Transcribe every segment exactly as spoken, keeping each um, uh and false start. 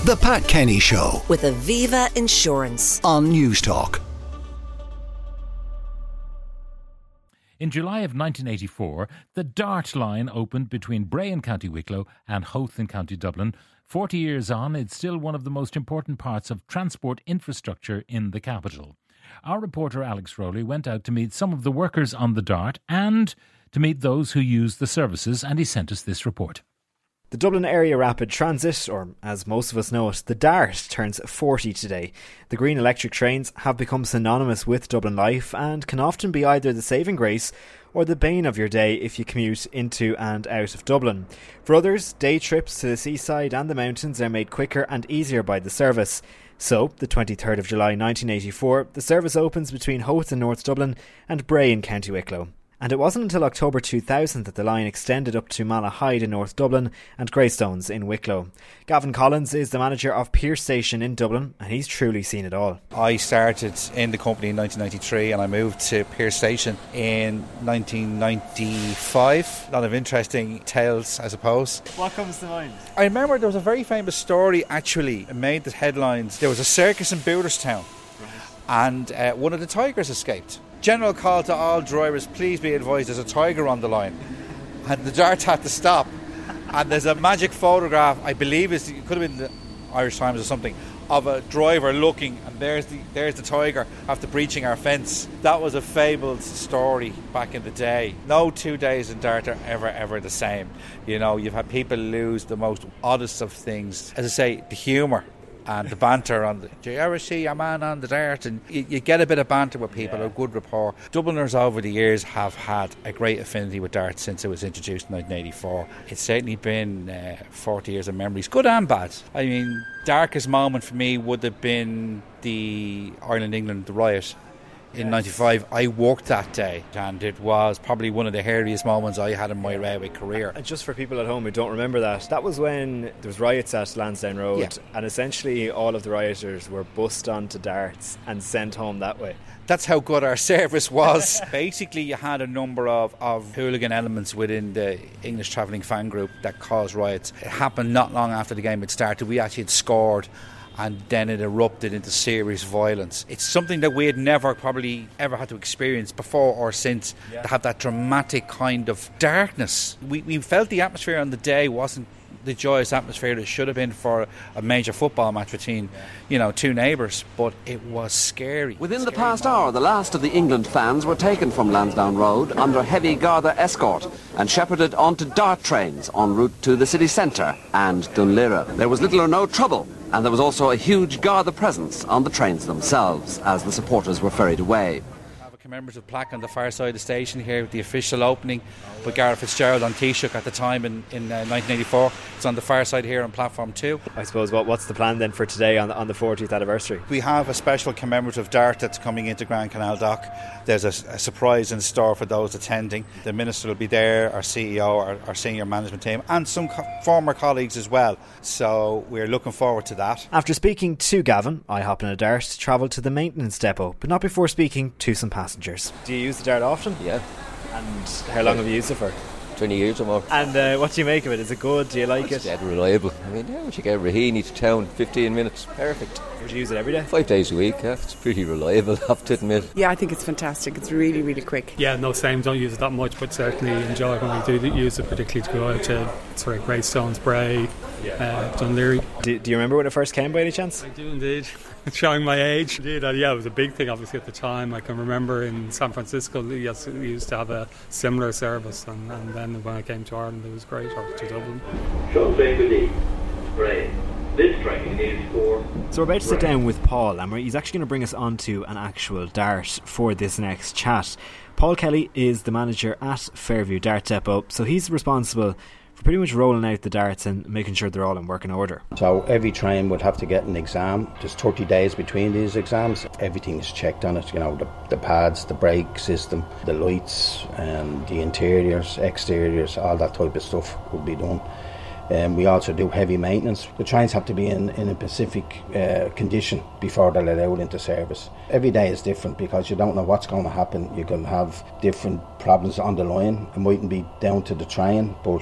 The Pat Kenny Show with Aviva Insurance on Newstalk. In July of nineteen eighty-four, the Dart line opened between Bray in County Wicklow and Howth in County Dublin. Forty years on, it's still one of the most important parts of transport infrastructure in the capital. Our reporter Alex Rowley went out to meet some of the workers on the Dart and to meet those who use the services, and he sent us this report. The Dublin Area Rapid Transit, or as most of us know it, the Dart, turns forty today. The green electric trains have become synonymous with Dublin life and can often be either the saving grace or the bane of your day if you commute into and out of Dublin. For others, day trips to the seaside and the mountains are made quicker and easier by the service. So, the twenty-third of July nineteen eighty-four, the service opens between Howth in North Dublin and Bray in County Wicklow. And it wasn't until October two thousand that the line extended up to Malahide in North Dublin and Greystones in Wicklow. Gavin Collins is the manager of Pearse Station in Dublin, and he's truly seen it all. I started in the company in nineteen ninety-three and I moved to Pearse Station in nineteen ninety-five. A lot of interesting tales, I suppose. What comes to mind? I remember there was a very famous story, actually, it made the headlines. There was a circus in Booterstown, and uh, one of the tigers escaped. General call to all drivers, please be advised there's a tiger on the line. And the Dart had to stop. And there's a magic photograph, I believe it's, it could have been the Irish Times or something, of a driver looking, and there's the there's the tiger after breaching our fence. That was a fabled story back in the day. No two days in Dart are ever, ever the same. You know, you've had people lose the most oddest of things. As I say, the humour and the banter on the, do you ever see a man on the Dart? And you, you get a bit of banter with people, yeah. A good rapport. Dubliners over the years have had a great affinity with Dart since it was introduced in nineteen eighty-four. It's certainly been uh, forty years of memories, good and bad. I mean, darkest moment for me would have been the Ireland-England riot in ninety-five. I worked that day, and it was probably one of the hairiest moments I had in my railway career. And just for people at home who don't remember that, that was when there was riots at Lansdowne Road, yeah. And essentially all of the rioters were bussed onto Darts and sent home that way. That's how good our service was. Basically, you had a number of, of hooligan elements within the English travelling fan group that caused riots. It happened not long after the game had started. We actually had scored, and then it erupted into serious violence. It's something that we had never probably ever had to experience before or since, yeah. To have that dramatic kind of darkness. We, we felt the atmosphere on the day wasn't the joyous atmosphere that should have been for a major football match between, you know, two neighbours, but it was scary. Within scary the past moment. hour, the last of the England fans were taken from Lansdowne Road under heavy Garda escort and shepherded onto Dart trains en route to the city centre and Dunleera. There was little or no trouble, and there was also a huge Garda presence on the trains themselves as the supporters were ferried away. Commemorative plaque on the far side of the station here with the official opening with Gareth Fitzgerald on Taoiseach at the time in, in uh, nineteen eighty-four. It's on the far side here on platform two. I suppose what what's the plan then for today on the, on the fortieth anniversary? We have a special commemorative dart that's coming into Grand Canal Dock. There's a, a surprise in store for those attending. The Minister will be there, our C E O, our, our senior management team, and some co- former colleagues as well. So we're looking forward to that. After speaking to Gavin, I hop in a Dart to travel to the maintenance depot, but not before speaking to some passengers. Do you use the Dart often? Yeah. And how long have you used it for? twenty years or more. And uh, what do you make of it? Is it good? Do you like it's it? It's dead reliable. I mean, how would you get Raheny to town? fifteen minutes. Perfect. Would you use it every day? Five days a week, yeah. It's pretty reliable, I have to admit. Yeah, I think it's fantastic. It's really, really quick. Yeah, no, same. Don't use it that much, but certainly enjoy it when we do use it, particularly to go out to sort of Greystones, Bray, uh, Dunleary. Do, do you remember when it first came by any chance? I do indeed. Showing my age. Indeed, uh, yeah, it was a big thing obviously at the time. I can remember in San Francisco, yes, we used to have a similar service, and, and then when I came to Ireland, it was great, or to Dublin. Sean saying good day. Bray. This train is for... So we're about to sit down with Paul, and he's actually going to bring us onto an actual Dart for this next chat. Paul Kelly is the manager at Fairview Dart Depot, so he's responsible for pretty much rolling out the darts and making sure they're all in working order. So every train would have to get an exam. There's thirty days between these exams. Everything is checked on it, you know, the, the pads, the brake system, the lights, and the interiors, exteriors, all that type of stuff would be done. Um, we also do heavy maintenance. The trains have to be in, in a specific uh, condition before they're let out into service. Every day is different because you don't know what's going to happen. You can have different problems on the line. It mightn't be down to the train, but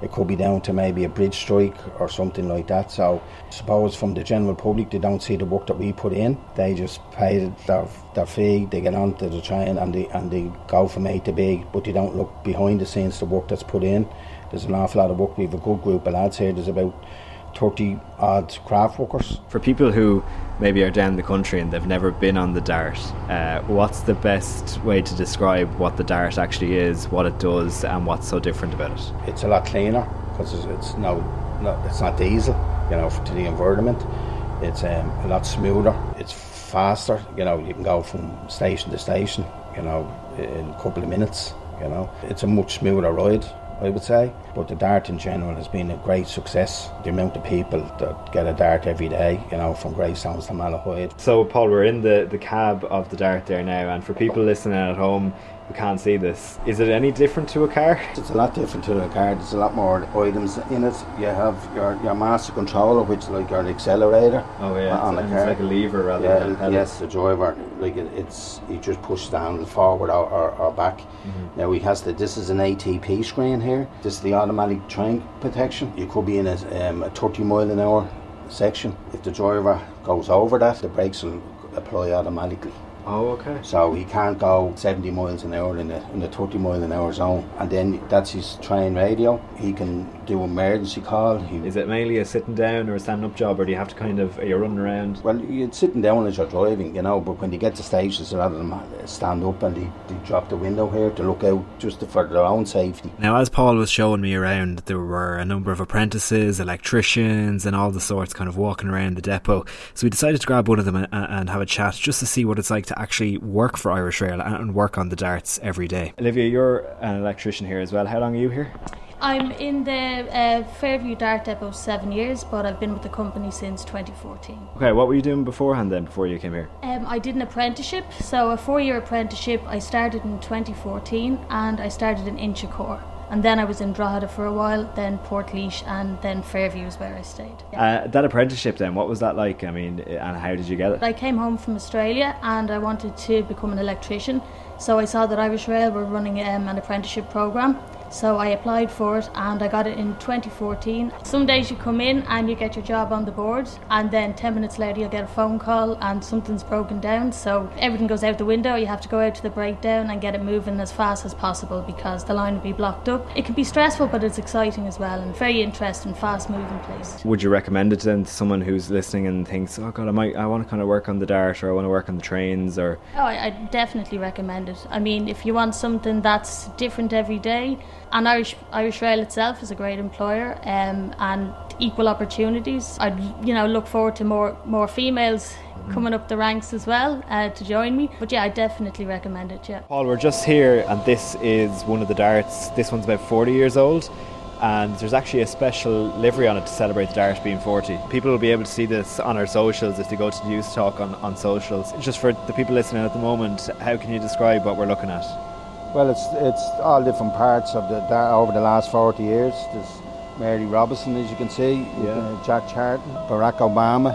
It could be down to maybe a bridge strike or something like that. So I suppose from the general public, they don't see the work that we put in. They just pay their, their fee, they get onto the train and they, and they go from A to B, but they don't look behind the scenes, the work that's put in. There's an awful lot of work. We have a good group of lads here. There's about thirty odd craft workers. For people who maybe are down the country and they've never been on the Dart, uh, what's the best way to describe what the Dart actually is, what it does, and what's so different about it? It's a lot cleaner because it's, it's no, no, it's not diesel, you know, to the environment. It's um, a lot smoother. It's faster. You know, you can go from station to station, you know, in a couple of minutes. You know, it's a much smoother ride, I would say. But the Dart in general has been a great success. The amount of people that get a Dart every day, you know, from Greystones to Malahide. So Paul, we're in the, the cab of the Dart there now, and for people listening at home who can't see this, is it any different to a car? It's a lot different to a car. There's a lot more items in it. You have your, your master controller, which is like your accelerator. Oh yeah, on it's, the car. It's like a lever rather yeah, than a pedal. Yes, the driver, like it, it's he just pushes down forward or, or, or back. Mm-hmm. Now he has the. This is an A T P screen here. This is the automatic train protection. You could be in a, um, a thirty mile an hour section. If the driver goes over that, the brakes will apply automatically. Oh, okay. So he can't go seventy miles an hour in the in the thirty mile an hour zone, and then that's his train radio. He can do emergency call. He, Is it mainly a sitting down or a standing up job, or do you have to kind of, are you running around? Well, you're sitting down as you're driving, you know, but when they get to stations, a lot of them stand up and they, they drop the window here to look out just for their own safety. Now, as Paul was showing me around, there were a number of apprentices, electricians and all the sorts kind of walking around the depot. So we decided to grab one of them and, and have a chat just to see what it's like to actually work for Irish Rail and work on the Darts every day. Olivia, you're an electrician here as well. How long are you here? I'm in the uh, Fairview Dart Depot seven years, but I've been with the company since twenty fourteen. Okay, what were you doing beforehand then, before you came here? Um, I did an apprenticeship, so a four-year apprenticeship. I started in twenty fourteen and I started in Inchicore. And then I was in Drogheda for a while, then Portlaoise, and then Fairview is where I stayed. Yeah. Uh, that apprenticeship then, what was that like? I mean, and how did you get it? I came home from Australia and I wanted to become an electrician. So I saw that Irish Rail were running um, an apprenticeship programme. So I applied for it and I got it in twenty fourteen. Some days you come in and you get your job on the board, and then ten minutes later you'll get a phone call and something's broken down. So everything goes out the window. You have to go out to the breakdown and get it moving as fast as possible because the line will be blocked up. It can be stressful, but it's exciting as well, and very interesting, fast moving place. Would you recommend it then to someone who's listening and thinks, oh God, I might, I want to kind of work on the Dart, or I want to work on the trains, or? Oh, I, I definitely recommend it. I mean, if you want something that's different every day, and Irish Irish Rail itself is a great employer, um, and equal opportunities. I'd you know look forward to more more females coming up the ranks as well uh, to join me. But yeah, I definitely recommend it. Yeah. Paul, we're just here, and this is one of the Darts. This one's about forty years old, and there's actually a special livery on it to celebrate the Dart being forty. People will be able to see this on our socials if they go to News Talk on, on socials. Just for the people listening at the moment, how can you describe what we're looking at? Well, it's it's all different parts of the Dart over the last forty years. There's Mary Robinson, as you can see, yeah. uh, Jack Charlton, Barack Obama.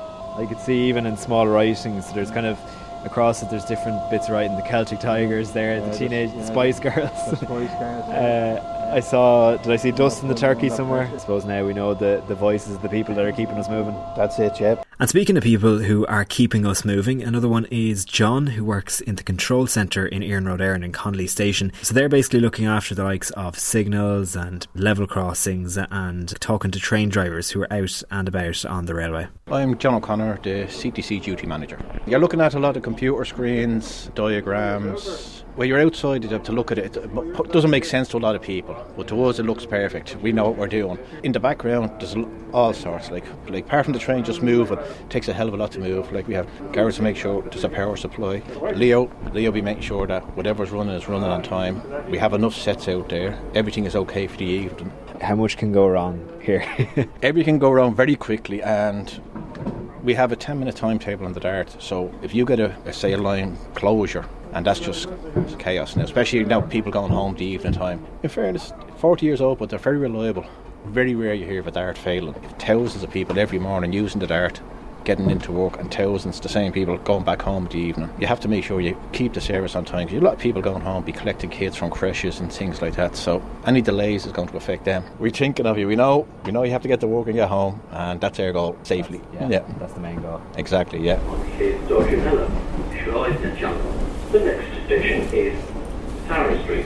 I could see even in small writings, there's kind of across it, there's different bits writing. The Celtic Tigers there, yeah, the teenage yeah, Spice Girls. The Spice Girls. uh, I saw, did I see Dustin the Turkey somewhere? I suppose now we know the, the voices of the people that are keeping us moving. That's it, yeah. And speaking of people who are keeping us moving, another one is John, who works in the control centre in Iarnród Éireann in Connolly Station. So they're basically looking after the likes of signals and level crossings and talking to train drivers who are out and about on the railway. I'm John O'Connor, the C T C duty manager. You're looking at a lot of computer screens, diagrams. When you're outside, you have to look at it. It doesn't make sense to a lot of people, but to us it looks perfect. We know what we're doing. In the background, there's all sorts. Like, like apart from the train just moving, it takes a hell of a lot to move. Like we have guards to make sure there's a power supply. Leo, Leo will be making sure that whatever's running is running on time. We have enough sets out there. Everything is okay for the evening. How much can go wrong here? Everything can go wrong very quickly, and we have a ten minute timetable on the Dart. So if you get a, a sail line closure, and that's just chaos now, especially now people going home the evening time. In fairness, forty years old, but they're very reliable. Very rare you hear of a Dart failing. Thousands of people every morning using the Dart, getting into work, and thousands, the same people, going back home in the evening. You have to make sure you keep the service on time. 'Cause a lot of people going home, be collecting kids from creches and things like that. So any delays is going to affect them. We're thinking of you. We know, we know you have to get to work and get home, and that's our goal, safely. Yeah, yeah. That's the main goal. Exactly, yeah. The next station is Tara Street.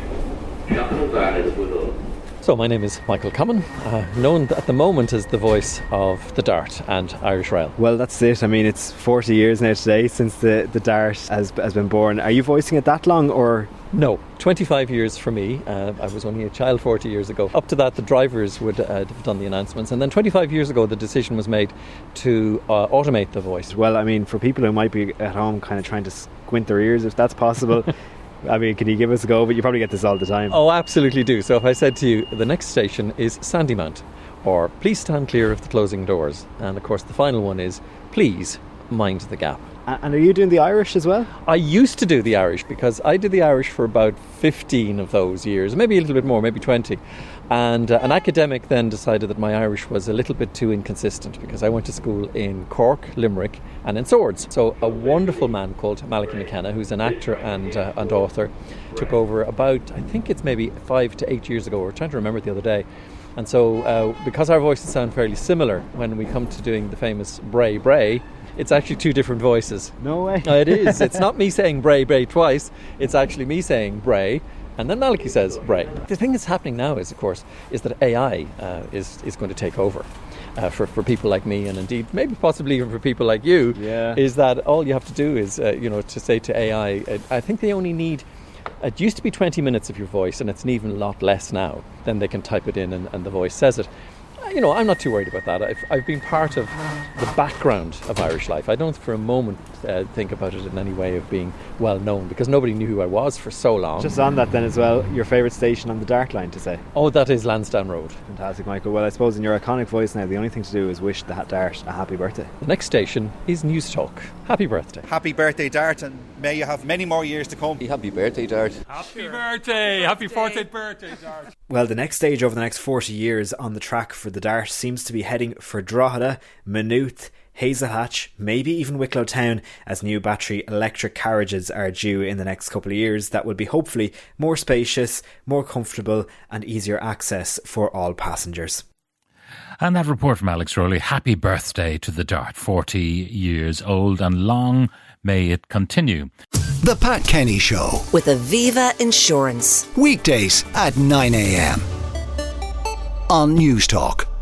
So my name is Michael Common, uh, known at the moment as the voice of the Dart and Irish Rail. Well, that's it. I mean, it's forty years now today since the, the Dart has, has been born. Are you voicing it that long, or...? No, twenty-five years for me. Uh, I was only a child forty years ago. Up to that, the drivers would uh, have done the announcements. And then twenty-five years ago, the decision was made to uh, automate the voice. Well, I mean, for people who might be at home kind of trying to squint their ears, if that's possible... I mean, can you give us a go? But you probably get this all the time. Oh, absolutely do. So if I said to you, the next station is Sandymount, or please stand clear of the closing doors. And of course, the final one is, please mind the gap. And are you doing the Irish as well? I used to do the Irish because I did the Irish for about fifteen of those years, maybe a little bit more, maybe twenty. And uh, an academic then decided that my Irish was a little bit too inconsistent because I went to school in Cork, Limerick and in Swords. So a wonderful man called Malachy McKenna, who's an actor and, uh, and author, took over about, I think it's maybe five to eight years ago. We're trying to remember it the other day. And so uh, because our voices sound fairly similar when we come to doing the famous Bray Bray, it's actually two different voices. No way. uh, it is. It's not me saying Bray Bray twice. It's actually me saying Bray. And then Malachy says Bray. The thing that's happening now is, of course, is that A I uh, is, is going to take over uh, for, for people like me, and indeed maybe possibly even for people like you, yeah. is that all you have to do is, uh, you know, to say to A I, uh, I think they only need, it used to be twenty minutes of your voice, and it's an even lot less now. Then they can type it in and, and the voice says it. You know, I'm not too worried about that. I've, I've been part of the background of Irish life. I don't for a moment uh, think about it in any way of being well known, because nobody knew who I was for so long. Just on that then as well, your favourite station on the Dart line to say? Oh, that is Lansdowne Road. Fantastic, Michael. Well, I suppose in your iconic voice now, the only thing to do is wish the Dart a happy birthday. The next station is News Talk. Happy birthday. Happy birthday, Dart, and may you have many more years to come. Happy birthday, Dart. Happy birthday. Happy fortieth birthday, Dart. Well, the next stage over the next forty years on the track for the Dart seems to be heading for Drogheda, Maynooth, Hazelhatch, maybe even Wicklow Town, as new battery electric carriages are due in the next couple of years that will be hopefully more spacious, more comfortable and easier access for all passengers. And that report from Alex Rowley. Happy birthday to the Dart, forty years old, and long may it continue. The Pat Kenny Show with Aviva Insurance. Weekdays at nine a.m. on News Talk.